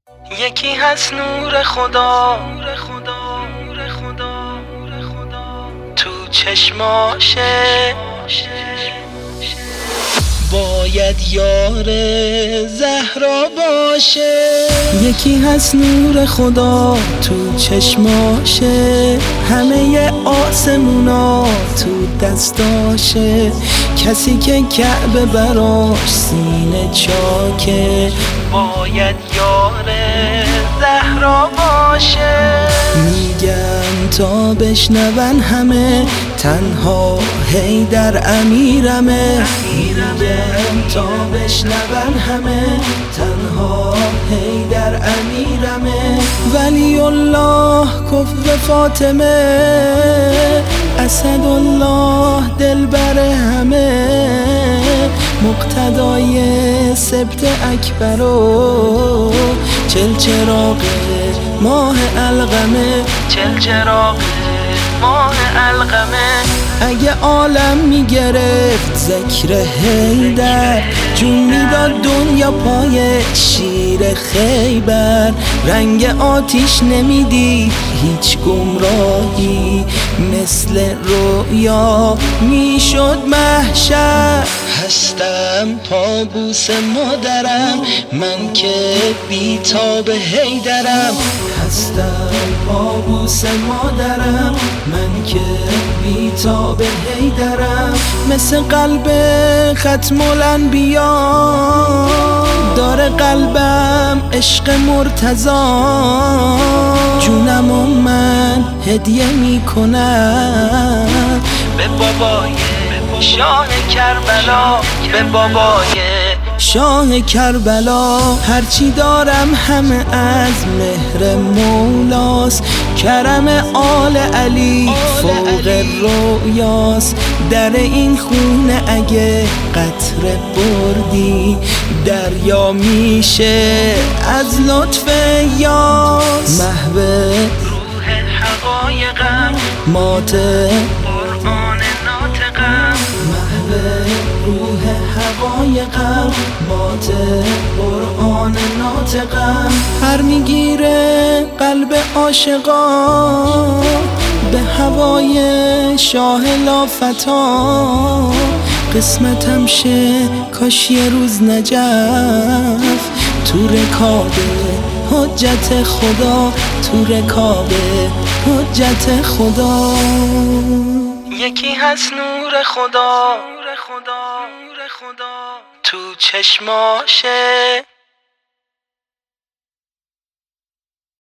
یکی هست نور خدا تو چشماشه، باید یار زهرا باشه. یکی هست نور خدا تو چشماشه، همه آسمونا تو دستاشه. کسی که کعبه براش سینه چاکه، باید یار زهرا باشه. میگن تا بشنون همه تنها حیدر امیرمه. میگن تا بشنون همه تنها حیدر امیرمه. ولی الله کفر فاطمه، اسدالله دلبر همه. مقتدای سبت اکبر و چلچراغ ماه القمه، چلچراغ ماه القمه. اگه عالم میگرفت ذکر حیدر، جون میداد دنیا پای شیر خیبر. رنگ آتیش نمیدید هیچ گمراهی، مثل رویا میشد محشر. هستم پابوس مادرم من که بیتاب حیدرم. هستم پابوس مادرم من که بیتاب حیدرم. مثل قلب ختم الانبیا داره قلبم عشق مرتضی. جونمو من هدیه میکنم به بابای شاه کربلا، به بابای شاه کربلا. هرچی دارم همه از مهر مولاست، کرم آل علی فوق رویاست. در این خونه اگه قطره بردی، دریا میشه از لطف یاس. محو روح حقایقم مات قرآن ناطقم، محو روح حقایقم مات قرآن ناطقم. هر میگیره قلب عاشقا به هوای شاه لافتا. قسمتم شه کاش یه روز نجف تو رکاب حجت خدا، تو رکاب حجت خدا. یکی هست نور خدا تو چشماشه،